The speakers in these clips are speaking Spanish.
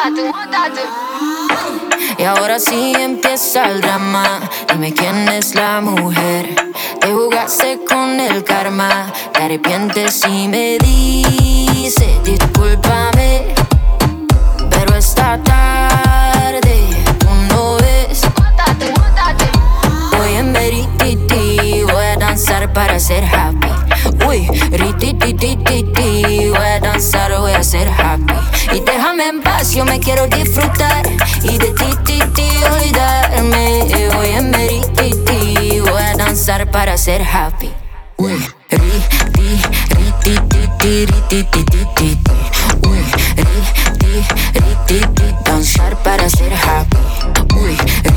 Y ahora sí empieza el drama. Dime quién es la mujer. Te jugaste con el karma. Te arrepientes si me dices discúlpame. Pero esta tarde tú no ves. Voy en merititi. Voy a danzar para ser happy. Uy, ritititititi. Voy a danzar, voy a ser happy. Y déjame en paz, yo me quiero disfrutar. Y de ti olvidarme. Voy en merititi. Voy a danzar para ser happy. Uy, ritititititi. Uy, rititititi. Danzar para ser happy. Uy,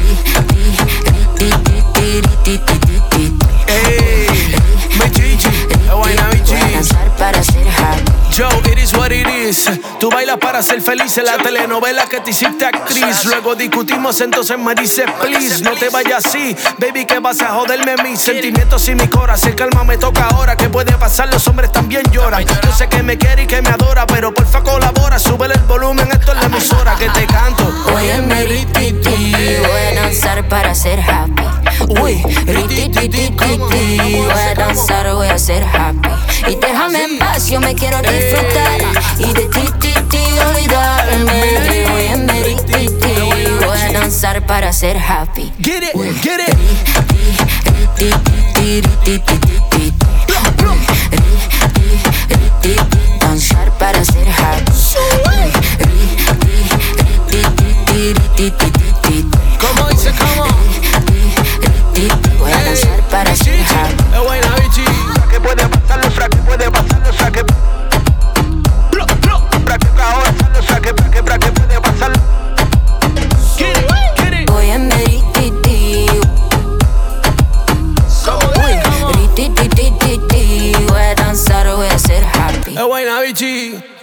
rititititi. Ey, mi Gigi, buena mi Gigi. Danzar para ser happy. Joe, it is what it is. Tú bailas para ser feliz en la telenovela que te hiciste actriz. Luego discutimos, entonces me dices please, no te vayas así, baby, que vas a joderme mis sentimientos y mi corazón. El calma me toca ahora, ¿qué puede pasar? Los hombres también lloran. Yo sé que me quiere y que me adora, pero porfa colabora, súbele el volumen, esto es la emisora que te canto. Voy en merititi, voy a danzar para ser happy. Uy, rititititi, voy a danzar, voy a ser happy. Y déjame en paz, yo me quiero disfrutar. Y de ti olvidarme. Voy en merititi, voy a danzar para ser happy. Get it, get it. Danzar para ser happy. ¿Cómo dice, cómo? Voy a danzar para ser happy. Es buena bichi. ¿Qué puede pasarlo? ¿Qué puede pasarlo? ¿Qué puede pasarlo? Voy en merititi. Uy, rititititi. Voy a danzar, voy a ser happy. Es buena bichi.